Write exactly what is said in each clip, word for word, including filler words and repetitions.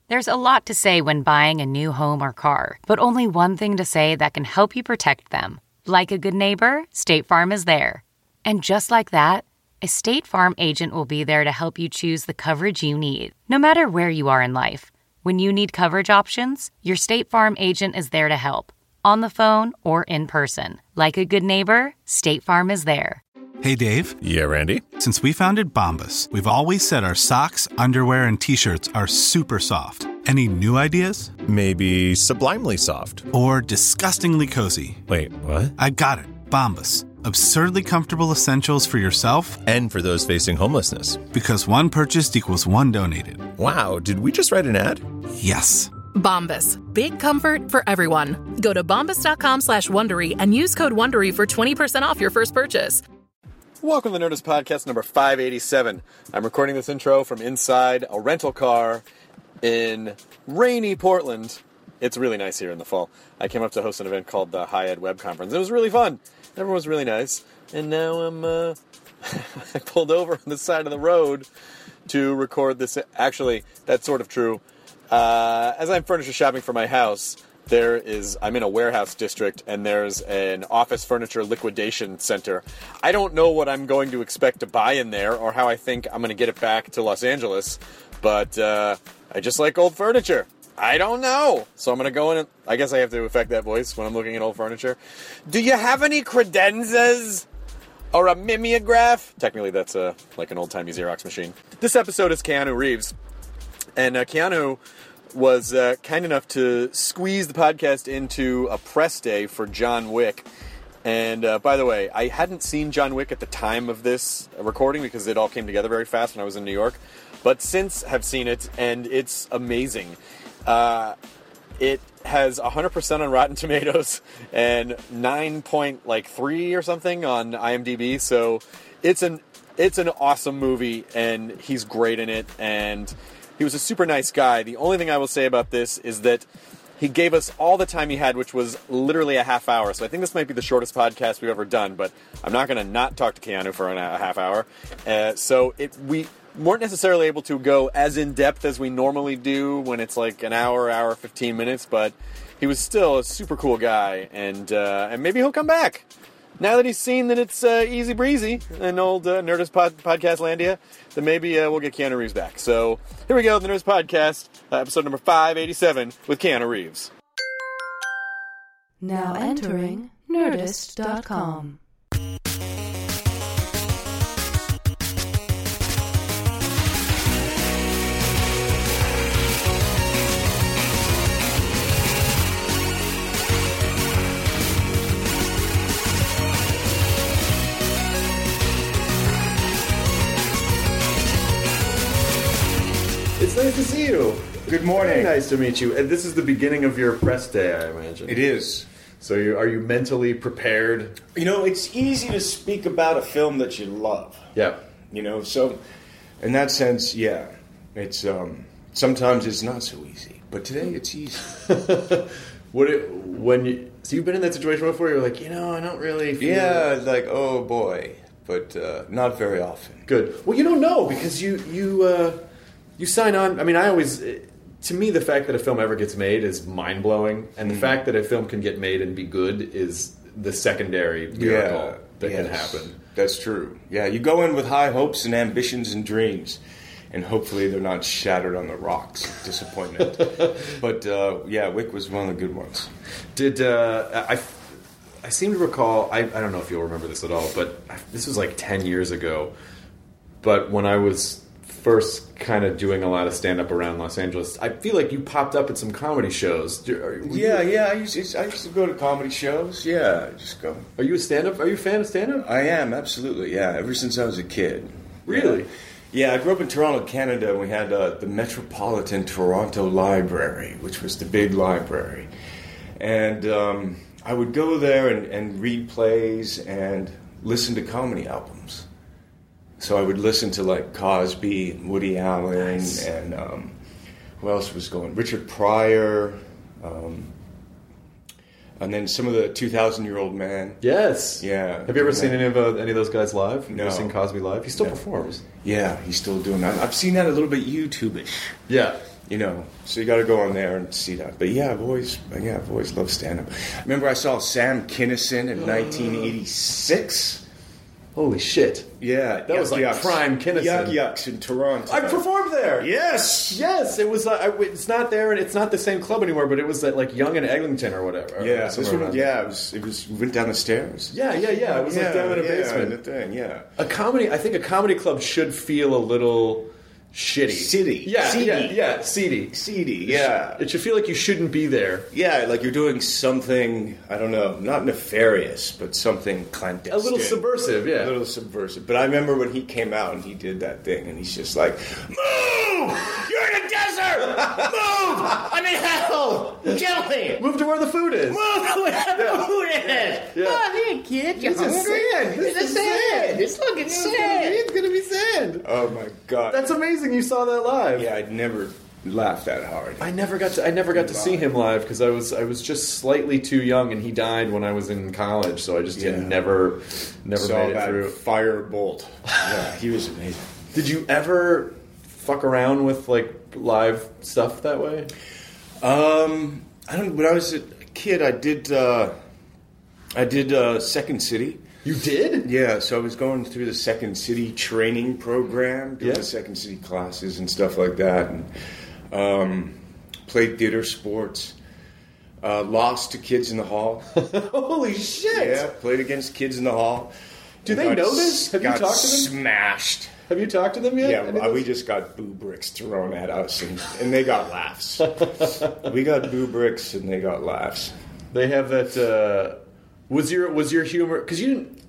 There's a lot to say when buying a new home or car, but only one thing to say that can help you protect them. Like a good neighbor, State Farm is there. And just like that, a State Farm agent will be there to help you choose the coverage you need, no matter where you are in life. When you need coverage options, your State Farm agent is there to help, on the phone or in person. Like a good neighbor, State Farm is there. Hey, Dave. Yeah, Randy. Since we founded Bombas, we've always said our socks, underwear, and T-shirts are super soft. Any new ideas? Maybe sublimely soft. Or disgustingly cozy. Wait, what? I got it. Bombas. Absurdly comfortable essentials for yourself and for those facing homelessness. Because one purchased equals one donated. Wow, did we just write an ad? Yes. Bombas. Big comfort for everyone. Go to bombas.com slash Wondery and use code Wondery for twenty percent off your first purchase. Welcome to the Nerdist Podcast number five eighty-seven. I'm recording this intro from inside a rental car in rainy Portland. It's really nice here in the fall. I came up to host an event called the High Ed Web Conference. It was really fun. Everyone was really nice. And now I'm, uh, I pulled over on the side of the road to record this. Actually, that's sort of true. Uh, as I'm furniture shopping for my house, there is, I'm in a warehouse district, and there's an office furniture liquidation center. I don't know what I'm going to expect to buy in there or how I think I'm going to get it back to Los Angeles, but uh, I just like old furniture. I don't know. So I'm going to go in and, I guess I have to affect that voice when I'm looking at old furniture. Do you have any credenzas or a mimeograph? Technically, that's a, like an old-timey Xerox machine. This episode is Keanu Reeves, and uh, Keanu was uh, kind enough to squeeze the podcast into a press day for John Wick. And uh, by the way, I hadn't seen John Wick at the time of this recording because it all came together very fast when I was in New York. But since have seen it, and it's amazing. Uh, it has one hundred percent on Rotten Tomatoes and nine point three or something on IMDb. So it's an it's an awesome movie, and he's great in it, and he was a super nice guy. The only thing I will say about this is that he gave us all the time he had, which was literally a half hour. So I think this might be the shortest podcast we've ever done, but I'm not going to not talk to Keanu for an, a half hour. Uh, so it, we weren't necessarily able to go as in-depth as we normally do when it's like an hour, hour, fifteen minutes, but he was still a super cool guy, and uh, and maybe he'll come back. Now that he's seen that it's uh, easy breezy in old uh, Nerdist pod- Podcast Landia, then maybe uh, we'll get Keanu Reeves back. So here we go, the Nerdist Podcast, uh, episode number five eighty-seven with Keanu Reeves. Now entering Nerdist dot com. It's nice to see you. Good morning. Very nice to meet you. And this is the beginning of your press day, I imagine. It is. So you, are you mentally prepared? You know, it's easy to speak about a film that you love. Yeah. You know, so in that sense, yeah. It's um, sometimes it's not so easy, but today it's easy. What it, when you so you've been in that situation before? You're like, you know, I don't really feel Yeah, like oh boy, but uh, not very often. good. Well, you don't know because you you uh, you sign on. I mean, I always. To me, the fact that a film ever gets made is mind-blowing, and the mm. fact that a film can get made and be good is the secondary miracle yeah, that yes, can happen. That's true. Yeah, you go in with high hopes and ambitions and dreams, and hopefully they're not shattered on the rocks of disappointment. But, uh, yeah, Wick was one of the good ones. Did, uh, I, I seem to recall, I, I don't know if you'll remember this at all, but I, this was like ten years ago, but when I was first kind of doing a lot of stand-up around Los Angeles, I feel like you popped up at some comedy shows. Are, yeah, you, yeah, I used, to, I used to go to comedy shows. Yeah, just go. Are you a stand-up? Are you a fan of stand-up? I am, absolutely, yeah, ever since I was a kid. Really? Yeah, I grew up in Toronto, Canada, and we had uh, the Metropolitan Toronto Library, which was the big library. And um, I would go there and, and read plays and listen to comedy albums. So I would listen to like Cosby, Woody Allen, nice. and um, who else was going? Richard Pryor, um, and then some of the two thousand Year Old Man. Yes. Yeah. Have you ever seen any of uh, any of those guys live? Have no. you ever seen Cosby live? He still no. performs. Yeah, he's still doing that. I've seen that a little bit YouTube-ish. Yeah. You know, so you got to go on there and see that. But yeah, I've always, yeah, I've always loved stand-up. Remember, I saw Sam Kinison in nineteen eighty-six. Holy shit! Yeah, that was like Yucks. prime Kinison. Yuck Yucks in Toronto. I performed there. Yes, yes. It was. Uh, I, it's not there, and it's not the same club anymore. But it was at like Young and Eglinton or whatever. Yeah, or this one, yeah. It was. It was. We went down the stairs. Yeah, yeah, yeah. It was yeah, like down in a yeah, basement. The thing, yeah. A comedy. I think a comedy club should feel a little shitty. Seedy. Yeah, seedy. yeah, yeah. Seedy. Seedy. Yeah. It should feel like you shouldn't be there. Yeah, like you're doing something, I don't know, not nefarious, but something clandestine. A little subversive, yeah. A little subversive. But I remember when he came out and he did that thing, and he's just like, move! You're in a desert! Move! I'm in hell! Kill me! Move to where the food is. Move to where the Yeah. food is! Yeah. Oh, here, kid, you're This is hungry? sand. This It's is sand. sand. It's looking It's gonna be- sand. It's gonna be sand. Oh, my God. That's amazing. You saw that live. Yeah, I'd never laughed that hard. I never got to. I never got to see him live because I was. I was just slightly too young, and he died when I was in college. So I just Yeah. had never, never Saw made it that through. firebolt. Yeah, he was amazing. Did you ever fuck around with like live stuff that way? Um, I don't. When I was a kid, I did. Uh, I did uh, Second City. You did? Yeah, so I was going through the Second City training program, doing Yeah. the Second City classes and stuff like that, and um, played theater sports. Uh, lost to Kids in the Hall. Holy shit! Yeah, played against Kids in the Hall. Do they Got know s- this? Have you got talked to them? Smashed. Have you talked to them yet? Yeah, Any of uh, we those? just got boo bricks thrown at us, and, and they got laughs. We got boo bricks, and they got laughs. They have that. Uh, was your was your humor? Because you didn't.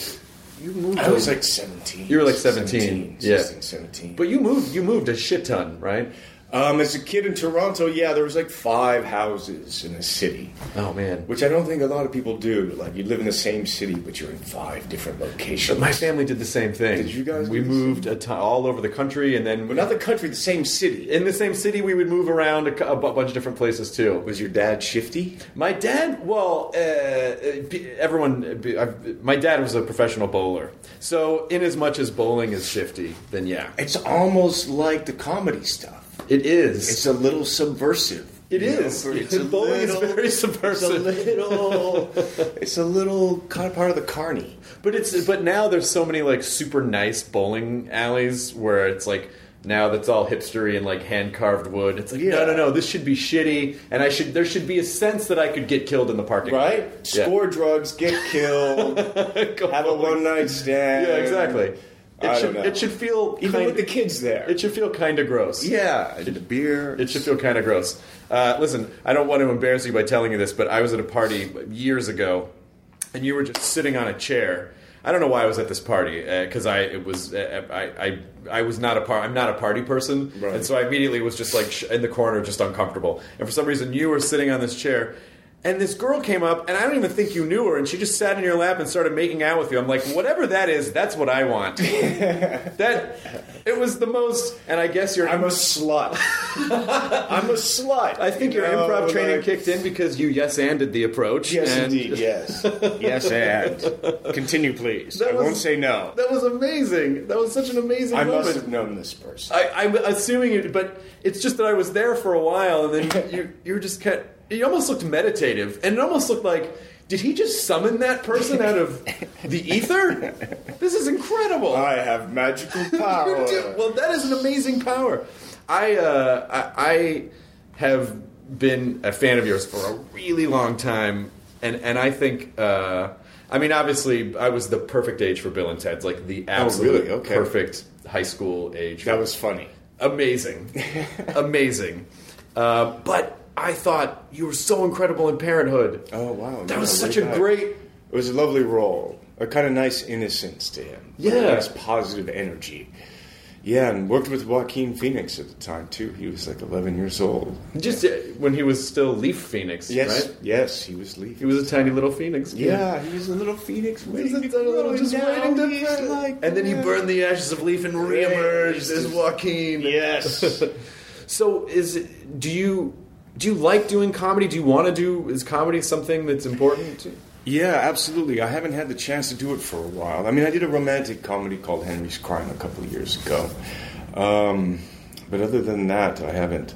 You moved. I was like seventeen. You were like seventeen, yeah. sixteen, seventeen. But you moved. You moved a shit ton, right? Um, as a kid in Toronto, yeah, there was like five houses in a city. Oh man. Which I don't think a lot of people do. Like, you live in the same city, but you're in five different locations. But my family did the same thing. Did you guys We do the moved a ton, all over the country, and then But not the country, the same city. in the same city, we would move around a, cou- a bu- bunch of different places too. Was your dad shifty? My dad, well, uh, uh, everyone. uh, I've, my dad was a professional bowler, so in as much as bowling is shifty, then yeah, It's almost like the comedy stuff. it is. It's a little subversive. It you is. know? It's a Bowling is little- very subversive. It's a little. It's a little kind of part of the carny. But it's but now there's so many like super nice bowling alleys where it's like now that's all hipstery and like hand carved wood. It's like Yeah. no no no this should be shitty and I should there should be a sense that I could get killed in the parking lot. Right? Yeah. Score drugs, get killed, Go have a bowling. one night stand. Yeah, exactly. It I should don't know. it should feel Even kind, with the kids there. it should feel kind of gross. yeah, and the beer. It should feel kind of gross. Uh, listen, I don't want to embarrass you by telling you this, but I was at a party years ago, and you were just sitting on a chair. I don't know why I was at this party because I it was uh, I, I I was not a par- I'm not a party person, Right. and so I immediately was just like sh- in the corner, just uncomfortable. And for some reason, you were sitting on this chair. And this girl came up, and I don't even think you knew her, and she just sat in your lap and started making out with you. I'm like, whatever that is, that's what I want. That it was the most, and I guess you're. I'm a slut. I'm a slut. I think You your know, improv training like- kicked in because you yes-anded the approach. Yes, and indeed. Yes. Yes, and continue, please. That I was- won't say no. That was amazing. That was such an amazing I moment. must have known this person. I, I'm assuming it, but it's just that I was there for a while, and then you you were just kind. You almost looked meditative, and it almost looked like. Did he just summon that person out of the ether? This is incredible. I have magical power. You do- well, that is an amazing power. I, uh, I I have been a fan of yours for a really long time, and and I think. Uh, I mean, obviously, I was the perfect age for Bill and Ted's, like the absolute really? Okay. perfect high school age. That was funny. amazing, amazing. Uh, but I thought you were so incredible in Parenthood. Oh, wow. That No, was way such a back. great. It was a lovely role. A kind of nice innocence to him. Yeah. A nice positive energy. Yeah, and worked with Joaquin Phoenix at the time, too. He was like eleven years old. Just uh, when he was still Leaf Phoenix, Yes, right? yes, he was leaving. He was a tiny little Phoenix. kid. Yeah, he was a little Phoenix He was waiting a to tiny little, grow, just and now waiting to he's burn. like And then he that. burned the ashes of Leaf and reemerged Yes. as Joaquin. Yes. So, is it, do you do you like doing comedy? Do you want to do? Is comedy something that's important to you? Yeah, absolutely. I haven't had the chance to do it for a while. I mean, I did a romantic comedy called Henry's Crime a couple of years ago. Um, but other than that, I haven't.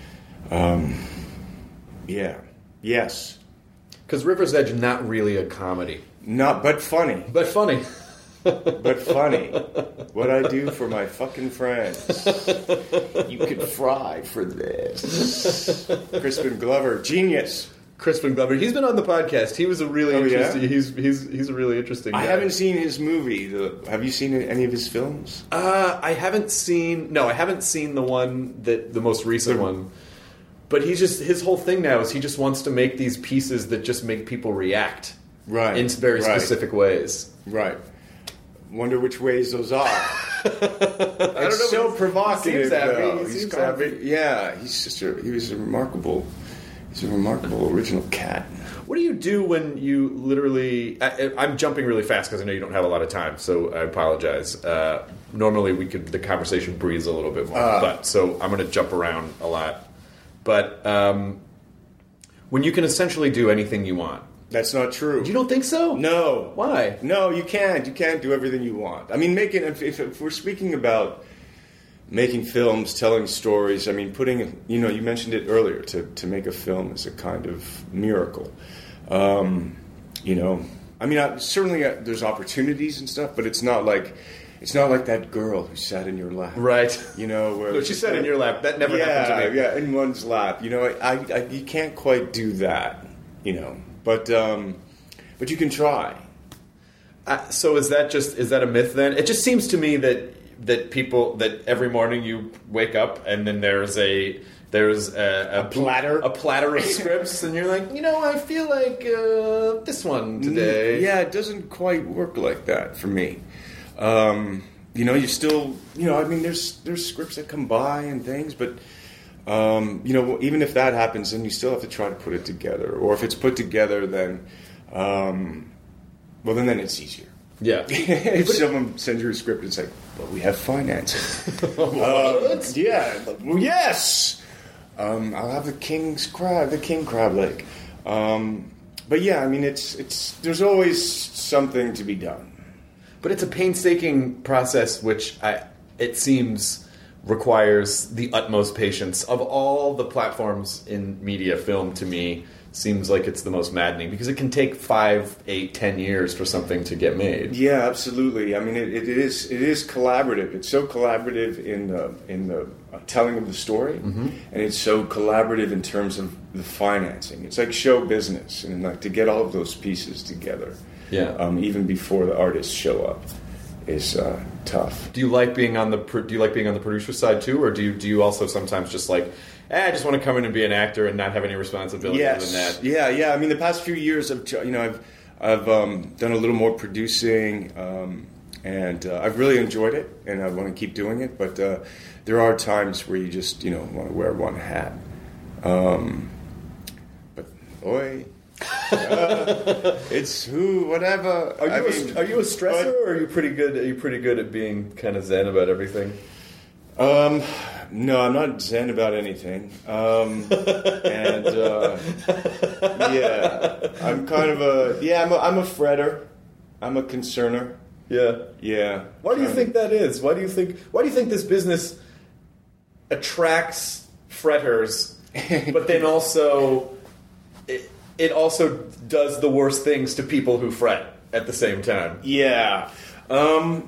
Um, yeah. Yes. Because River's Edge, not really a comedy. Not, but funny. But funny. But funny. What I do for my fucking friends. You could fry for this. Crispin Glover, genius. Crispin Glover. He's been on the podcast. He was a really oh, interesting. Yeah? He's he's he's a really interesting guy. I haven't seen his movie. The, have you seen any of his films? Uh, I haven't seen. No, I haven't seen the one that the most recent the, one. But he's just his whole thing now is he just wants to make these pieces that just make people react, right, in very right. specific ways, right. Wonder which ways those are. I don't know. It's so provocative. He seems happy. Though. He he's seems happy. happy. Yeah, he's just a, he was a remarkable. He's a remarkable original cat. What do you do when you literally... I, I'm jumping really fast because I know you don't have a lot of time, so I apologize. Uh, normally we could the conversation breathes a little bit more, uh, but so I'm going to jump around a lot. But um, when you can essentially do anything you want... That's not true. You don't think so? No. Why? No, you can't. You can't do everything you want. I mean, making if, if, if we're speaking about... making films, telling stories, I mean, putting, you know, you mentioned it earlier, to, to make a film is a kind of miracle. Um, you know, I mean, I, certainly uh, there's opportunities and stuff, but it's not like, it's not like that girl who sat in your lap. Right. You know, where... No, she sat in your lap. That never yeah, happened to me. Yeah, in one's lap. You know, I, I, you can't quite do that, you know, but, um, but you can try. Uh, so is that just, is that a myth then? It just seems to me that that people that every morning you wake up and then there's a there's a, a, a platter a platter of scripts and you're like, you know, I feel like uh, this one today. Yeah, it doesn't quite work like that for me. Um, you know, you still, you know, I mean, there's there's scripts that come by and things, but um, you know, even if that happens, then you still have to try to put it together. Or if it's put together, then um, well, then then it's easier. Yeah. If someone sends you a script and it's like, well, we have financing. uh, yeah. Well, yes. Um, I'll have the king's crab, the king crab leg. Um, but yeah, I mean, it's it's. There's always something to be done. But it's a painstaking process, which I, it seems requires the utmost patience. Of all the platforms in media, film to me seems like it's the most maddening because it can take five, eight, ten years for something to get made. Yeah, absolutely. I mean, it, it is it is collaborative. It's so collaborative in the in the telling of the story, mm-hmm. and it's so collaborative in terms of the financing. It's like show business, and like to get all of those pieces together, yeah, um, even before the artists show up, is uh, tough. Do you like being on the do you like being on the producer side too, or do you do you also sometimes just like, eh, I just want to come in and be an actor and not have any responsibility yes. other than that? Yeah, yeah. I mean, the past few years, I've you know I've I've um, done a little more producing, um, and uh, I've really enjoyed it, and I want to keep doing it. But uh, there are times where you just you know want to wear one hat. Um, but boy. uh, it's who, whatever. Are you, I a, mean, are you a stressor, but, or are you pretty good? Are you pretty good at being kind of zen about everything? Um, no, I'm not zen about anything. Um, and uh, yeah, I'm kind of a yeah. I'm a, I'm a fretter. I'm a concerner. Yeah, yeah. Why do you think that is? Why do you think? Why do you think this business attracts fretters, but then also it, it also does the worst things to people who fret at the same time? Yeah. Um,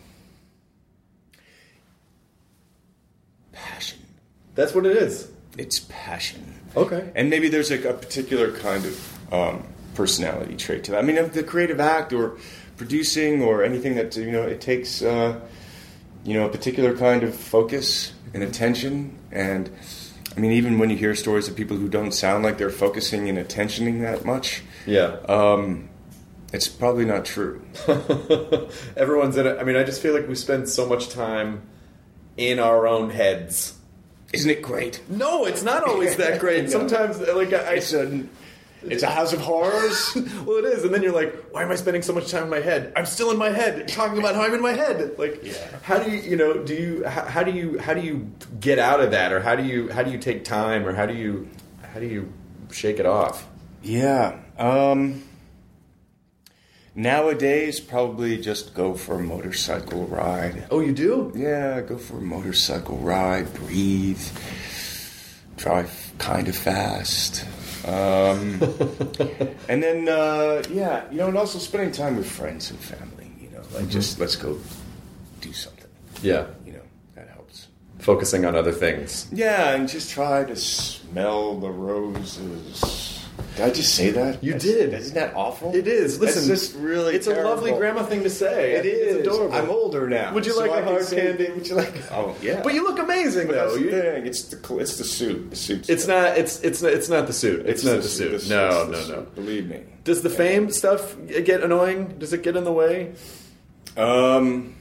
passion. That's what it is. It's passion. Okay. And maybe there's like a particular kind of um, personality trait to that. I mean, the creative act or producing or anything that, you know, it takes, uh, you know, a particular kind of focus and attention. And I mean, even when you hear stories of people who don't sound like they're focusing and attentioning that much, yeah, um, it's probably not true. Everyone's in it. I mean, I just feel like we spend so much time in our own heads. Isn't it great? No, it's not always that great. no. Sometimes, like, I... It's a, it's a house of horrors. Well, it is. And then you're like, why am I spending so much time in my head? I'm still in my head, talking about how I'm in my head. Like, yeah. How do you, you know, do you, how, how do you, how do you get out of that? Or how do you, how do you take time? Or how do you, how do you shake it off? Yeah. Um, Nowadays, probably just go for a motorcycle ride. Oh, you do? Yeah, go for a motorcycle ride, breathe, drive kind of fast. Um, and then, uh, yeah, you know, and also spending time with friends and family, you know, like mm-hmm. just let's go do something. Yeah. You know, that helps. Focusing on other things. Yeah, and just try to smell the roses. Did I just say that? You That's, did. Isn't that awful? It is. Listen, it's just really It's terrible. a lovely grandma thing to say. It is. It's adorable. I'm older now. Would you so like I a hard say, candy? Would you like? Oh yeah. But you look amazing, But though. that's the You- thing. It's the it's the suit. The suit. It's not. It's it's not, it's not the suit. It's, not the, the suit. suit. No, It's no, the no. suit. Believe me. Does the fame stuff get annoying? Does it get in the way? Um.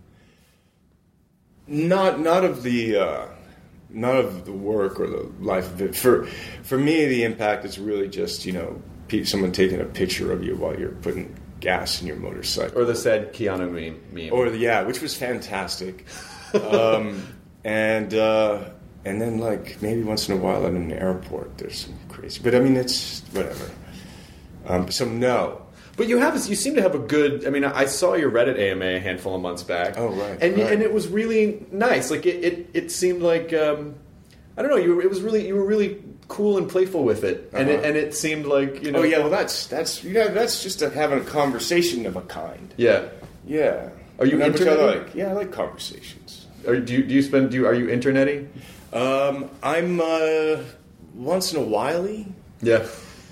Not not of the uh, not of the work or the life of it. For for me, the impact is really just you know pe- someone taking a picture of you while you're putting gas in your motorcycle. Or the said Keanu meme. meme. Or the, yeah, which was fantastic. um, and uh, and then like maybe once in a while at an airport, there's some crazy. But I mean, it's whatever. Um, so no. But you have, you seem to have a good. I mean, I saw your Reddit A M A a handful of months back. Oh right, and right. and it was really nice. Like it, it, it seemed like um, I don't know. You were, it was really you were really cool and playful with it, and Uh-huh. it, and it seemed like you know. Oh yeah, well that's that's you know that's just a, having a conversation of a kind. Yeah. Yeah. Are you And that's what I internet-y? like? Yeah, I like conversations. Are do you, do you spend do you, are you internet-y? Um, I'm uh, once in a while-y. Yeah.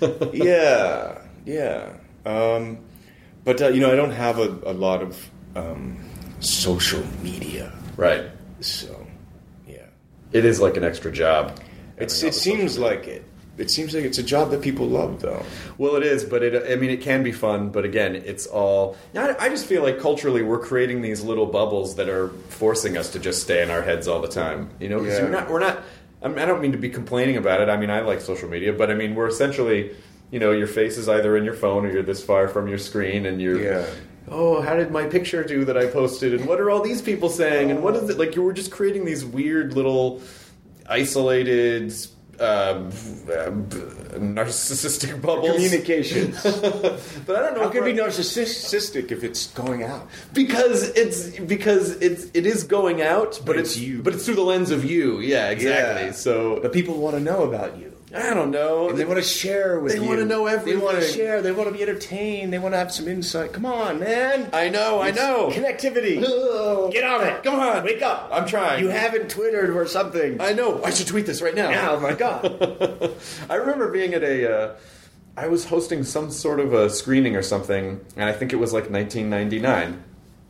yeah, yeah. Um, but uh, you know, I don't have a, a lot of um, social media, Right. so yeah. It is like an extra job. It's having all it the seems social like it. It seems like it's a job that people love, though. Well, it is, but it, I mean, it can be fun, but again, it's all... I I just feel like culturally we're creating these little bubbles that are forcing us to just stay in our heads all the time. You know, because Yeah. we're not... We're not I, mean, I don't mean to be complaining about it. I mean, I like social media, but I mean, we're essentially... You know, your face is either in your phone or you're this far from your screen, and you're... Yeah. Oh, how did my picture do that I posted? And what are all these people saying? And what is it... Like, you were just creating these weird little isolated... Um, uh, narcissistic bubbles. Communications. But I don't know. How can if it be we're- narcissistic if it's going out? Because it's because it's it is going out, but, But it's, it's you. But it's through the lens of you. Yeah, exactly. Yeah. So But people want to know about you. I don't know. And they want to share with They you. wanna know They want to everything. share. They want to be entertained. They want to have some insight. Come on, man. I know. I know. Connectivity. Get on it. Come on. Wake up. I'm trying. You haven't Twittered or something. I know. I should tweet this right now. Oh, my God. I remember being at a. Uh, I was hosting some sort of a screening or something, and I think it was like nineteen ninety-nine,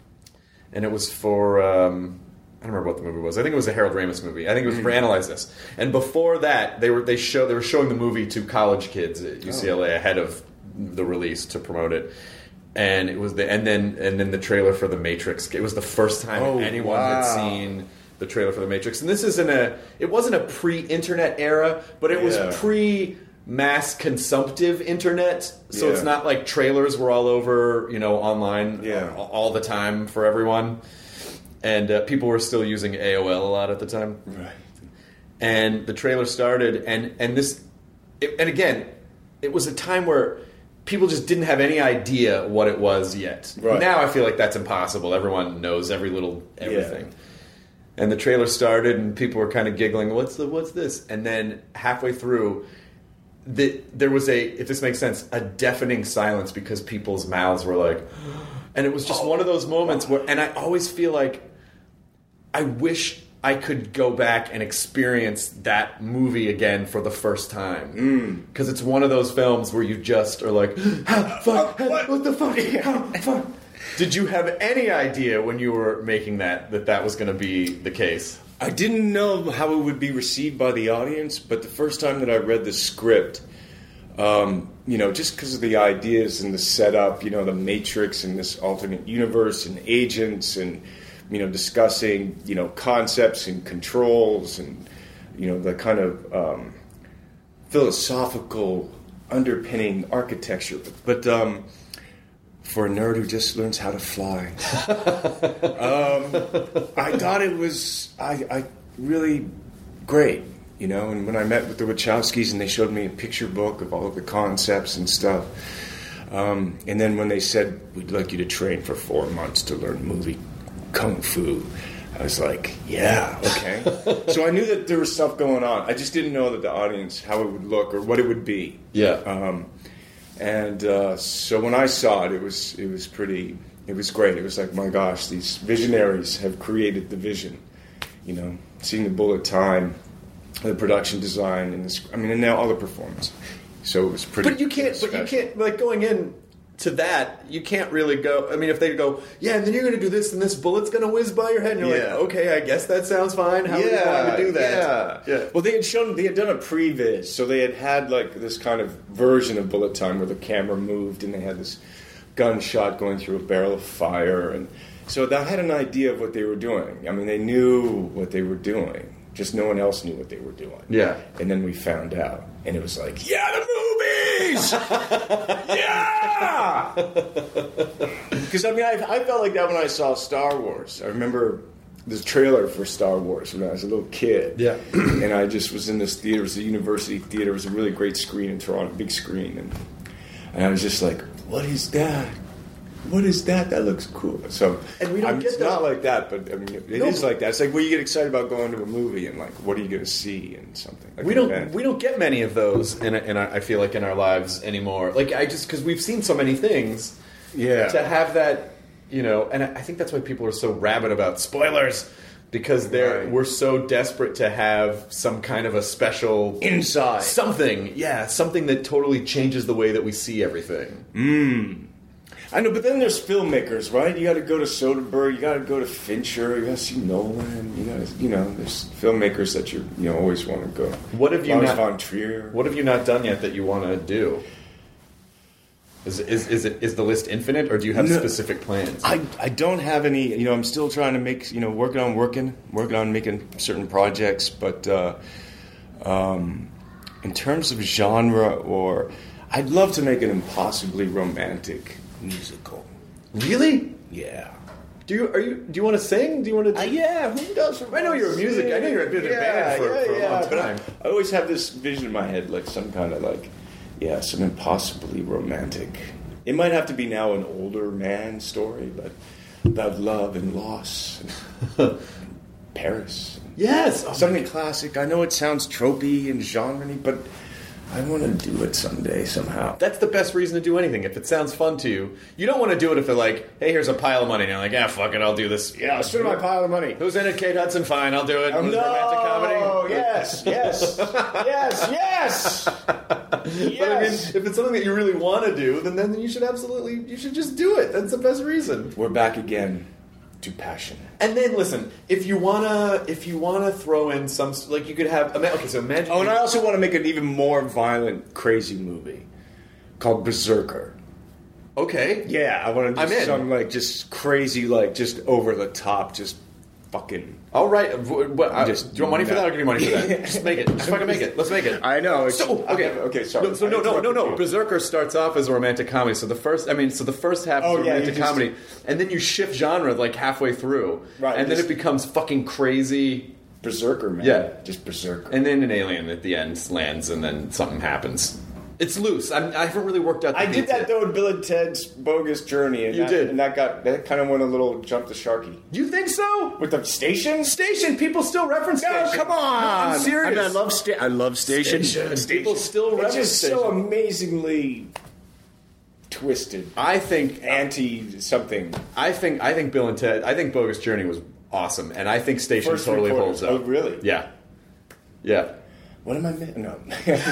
and it was for. Um, I don't remember what the movie was. I think it was a Harold Ramis movie. I think it was for Analyze This. And before that, they were they show they were showing the movie to college kids at U C L A ahead of the release to promote it. And it was the and then and then the trailer for The Matrix. It was the first time Oh, anyone wow. had seen the trailer for The Matrix. And this isn't a it wasn't a pre-internet era, but it was Yeah. pre mass consumptive internet. So Yeah. it's not like trailers were all over, you know, online Yeah. all, all the time for everyone. And uh, people were still using A O L a lot at the time. Right. And the trailer started, and and this, it, and again, it was a time where people just didn't have any idea what it was yet. Right. Now I feel like that's impossible. Everyone knows every little everything. And the trailer started, and people were kind of giggling. What's the what's this? And then halfway through, the, there was a, if this makes sense, a deafening silence because people's mouths were like, and it was just one of those moments where, and I always feel like, I wish I could go back and experience that movie again for the first time. Because it's one of those films where you just are like, how, fuck, how, what the fuck, how, fuck. Did you have any idea when you were making that, that that was going to be the case? I didn't know how it would be received by the audience, but the first time that I read the script, um, you know, just because of the ideas and the setup, you know, the Matrix and this alternate universe and agents and, you know, discussing, you know, concepts and controls and, you know, the kind of um, philosophical underpinning architecture. But um, for a nerd who just learns how to fly, um, I thought it was I, I really great, you know. And when I met with the Wachowskis and they showed me a picture book of all of the concepts and stuff, Um, and then when they said, we'd like you to train for four months to learn movie kung fu, I was like, yeah, okay. So I knew that there was stuff going on. I just didn't know that the audience, how it would look or what it would be. Yeah. Um, and uh, so when I saw it, it was it was pretty, it was great. It was like, my gosh, these visionaries have created the vision. You know, seeing the bullet time, the production design, and the, I mean, and now all the performance. So it was pretty. But you can't. But you can't. Like going in to that, you can't really go. I mean, if they go, yeah, and then you're going to do this, and this bullet's going to whiz by your head, and you're Yeah. like, okay, I guess that sounds fine. How yeah, do you want to do that? Yeah. yeah. Well, they had shown, they had done a pre-viz, so they had had like this kind of version of bullet time where the camera moved, and they had this gunshot going through a barrel of fire, and so I had an idea of what they were doing. I mean, they knew what they were doing. Just no one else knew what they were doing. Yeah. And then we found out. And it was like, yeah, the movies! yeah! Because, I mean, I, I felt like that when I saw Star Wars. I remember the trailer for Star Wars when I was a little kid. Yeah. And I just was in this theater. It was a university theater. It was a really great screen in Toronto, big screen. And, and I was just like, what is that? What is that? That looks cool. So, and we don't I mean, get it's that. not like that, but I mean, it No. is like that. It's like when you get excited about going to a movie and like, what are you going to see and something. Like We an don't. event. We don't get many of those, in, in our, I feel like in our lives anymore. Like I just because we've seen so many things. Yeah. To have that, you know, and I I think that's why people are so rabid about spoilers. Because they're Right. we're so desperate to have some kind of a special Inside. something, yeah, something that totally changes the way that we see everything. Mm. I know, but then there's filmmakers, right? You got to go to Soderbergh, you got to go to Fincher, you got to see Nolan. You got to, you know, there's filmmakers that you you know always want to go. What have you Lars not- von Trier? What have you not done yet that you want to do? Is is is it is the list infinite, or do you have No. specific plans? I, I don't have any, you know, I'm still trying to make, you know, working on working, working on making certain projects, but uh, um, in terms of genre, or I'd love to make an impossibly romantic musical. Really? Yeah. Do you are you do you want to sing? Do you want to? Uh, yeah, who does? I know you're a music. I know you're been in a band for, yeah, for a yeah, long but time. I, I always have this vision in my head, like some kind of like, yeah, some impossibly romantic. It might have to be now an older man story, but about love and loss, and Paris. Yes, oh, Something classic. I know it sounds tropey and genre-y, but I want to do it someday somehow. That's the best reason to do anything. If it sounds fun to you, you don't want to do it if they're like, "Hey, here's a pile of money." And you're like, "Ah, fuck it, I'll do this." Yeah, spend my pile of money. Who's in it? Kate Hudson. Fine, I'll do it. Oh, Who's no! romantic comedy? Yes, yes, yes, yes. Yes. But I mean, if it's something that you really want to do, then then you should absolutely you should just do it. That's the best reason. We're back again to passion. And then listen, if you wanna if you wanna throw in some like you could have ima- okay, so imagine. Oh, and I also want to make an even more violent, crazy movie called Berserker. okay, Yeah, I want to I'm do in. some like just crazy, like just over the top, just fucking. all right. w- w- uh, Just do you want money for that? I'll give you money for that. Yeah. Just make it. Just fucking make it. Let's make it. I know. It's, So okay, okay, sorry. No, so I no, no, no, interrupted no. you. Berserker starts off as a romantic comedy. So the first, I mean, so the first half Oh, is a yeah, romantic you just- comedy, and then you shift genre like halfway through, Right, And then just- it becomes fucking crazy, Berserker, man. Yeah. just Berserker. and then an alien at the end lands, and then something happens. It's loose. I'm, I haven't really worked out. The I did beats that yet. though in Bill and Ted's Bogus Journey, and You that, did. and that got that kind of went a little jump the sharky You think so? with the station. Station. People still reference No, Station. come on! No, I'm serious. I, mean, I love sta- I love station. Station. People still It's reference just so Station. amazingly twisted, I think anti something. I think I think Bill and Ted. I think Bogus Journey was awesome, and I think Station First totally three holds quarters. up. Oh, really? Yeah, yeah. What am I missing? No.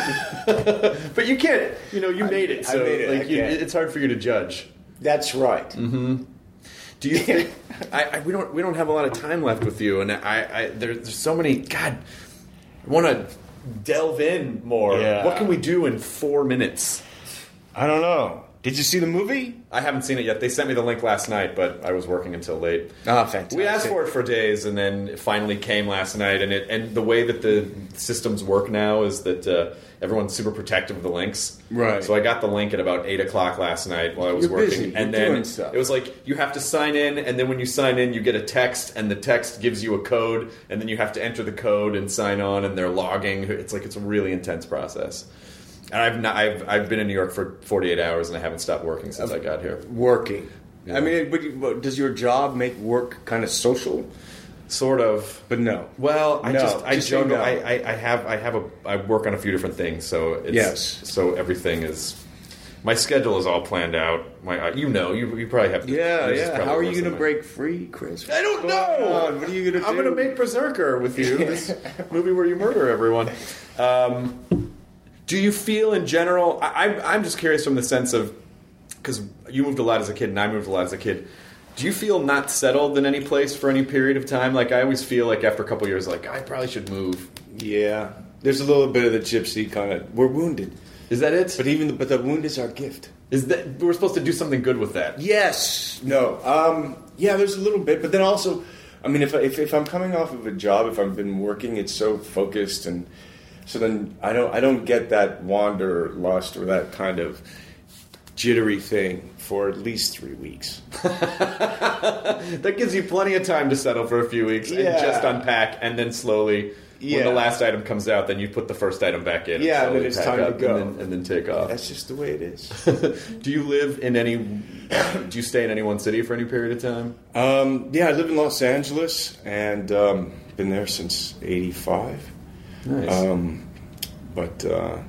But you can't. You know, you I- made it. I So made it, I like, you, can't. it's hard for you to judge. That's right. Do you think? I, I we don't we don't have a lot of time left with you, and I, I there, there's so many. God, I want to delve in more. Yeah. What can we do in four minutes? I don't know. Did you see the movie? I haven't seen it yet. They sent me the link last night, but I was working until late. Ah, fantastic. We asked for it for days, and then it finally came last night. And it and the way that the systems work now is that uh, everyone's super protective of the links. Right. So I got the link at about eight o'clock last night while I was You're working, busy. and You're then doing stuff. it was like you have to sign in, and then when you sign in, you get a text, and the text gives you a code, and then you have to enter the code and sign on, and they're logging. It's like it's a really intense process. And I've not, I've I've been in New York for forty-eight hours, and I haven't stopped working since I got here. Working. Yeah. I mean, but, but does your job make work kind of social? Sort of, but no. Well, I no, just I just juggle. no. I, I, I have I have a I work on a few different things, so it's, yes. So everything is. My schedule is all planned out. My, uh, you know, you you probably have. To, yeah, yeah. How are you going to my... break free, Chris? I don't Come know. On. What are you going to do? I'm going to make Berserker with you. This movie where you murder everyone. Um, do you feel in general? I, I'm I'm just curious from the sense of because you moved a lot as a kid and I moved a lot as a kid. Do you feel not settled in any place for any period of time? Like I always feel like after a couple of years, like I probably should move. Yeah, there's a little bit of the gypsy kind of. We're wounded. Is that it? But even the, but the wound is our gift. Is that we're supposed to do something good with that? Yes. No. Um, yeah, there's a little bit, but then also, I mean, if, if if I'm coming off of a job, if I've been working, it's so focused, and so then I don't I don't get that wanderlust or that kind of jittery thing for at least three weeks. That gives you plenty of time to settle for a few weeks yeah. and just unpack, and then slowly. Yeah. When the last item comes out, then you put the first item back in. Yeah, and then it's time to go. And then, and then take off. That's just the way it is. Do you live in any... do you stay in any one city for any period of time? Um, yeah, I live in Los Angeles, and um, been there since eighty-five. Nice. Um, but, uh,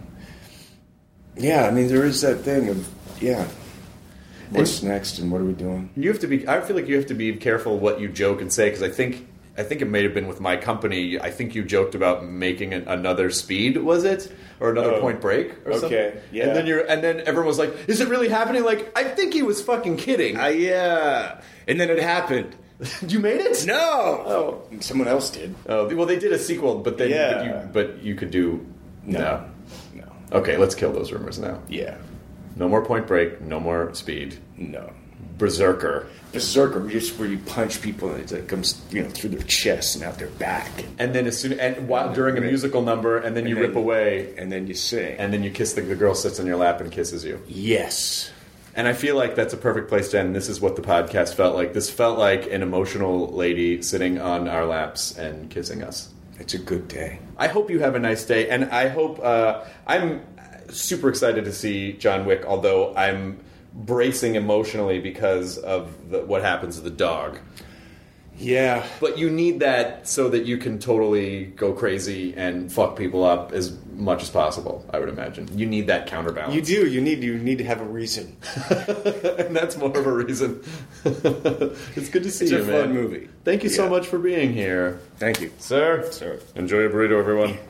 yeah, I mean, there is that thing of, yeah, what's and, next and what are we doing? You have to be... I feel like you have to be careful what you joke and say, because I think... I think it may have been with my company. I think you joked about making an, another Speed, was it, or another oh, Point Break, or okay, something? Yeah. And then you're, and then everyone was like, "Is it really happening?" Like, I think he was fucking kidding. Uh, yeah. And then it happened. You made it? No. Oh, someone else did. Oh, well, they did a sequel, but then, yeah. but, you, but you could do no. no, no. Okay, let's kill those rumors now. Yeah. No more Point Break. No more Speed. No. Berserker. Berserker, just where you punch people and it comes, you know, through their chest and out their back. And then as soon and while during a musical number, and then you and then, rip away, and then you sing, and then you kiss the, the girl sits on your lap and kisses you. Yes. And I feel like that's a perfect place to end. This is what the podcast felt like. This felt like an emotional lady sitting on our laps and kissing us. It's a good day. I hope you have a nice day, and I hope uh, I'm super excited to see John Wick. Although I'm bracing emotionally because of the, what happens to the dog. Yeah. But you need that so that you can totally go crazy and fuck people up as much as possible, I would imagine. You need that counterbalance. You do. You need you need to have a reason. And that's more of a reason. It's good to see it's you, man. It's a fun movie. Thank you yeah. so much for being here. Thank you. Sir. Sir. Enjoy your burrito, everyone.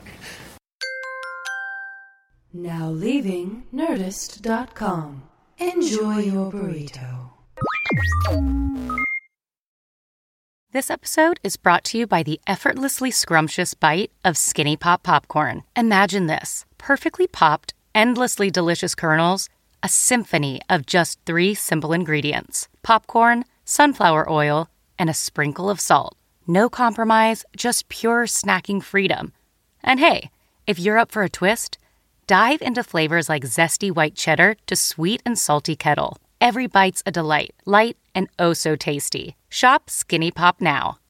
Now leaving Nerdist dot com. Enjoy your burrito. This episode is brought to you by the effortlessly scrumptious bite of Skinny Pop Popcorn. Imagine this. Perfectly popped, endlessly delicious kernels, a symphony of just three simple ingredients. Popcorn, sunflower oil, and a sprinkle of salt. No compromise, just pure snacking freedom. And hey, if you're up for a twist, dive into flavors like zesty white cheddar to sweet and salty kettle. Every bite's a delight, light and oh so tasty. Shop Skinny Pop now.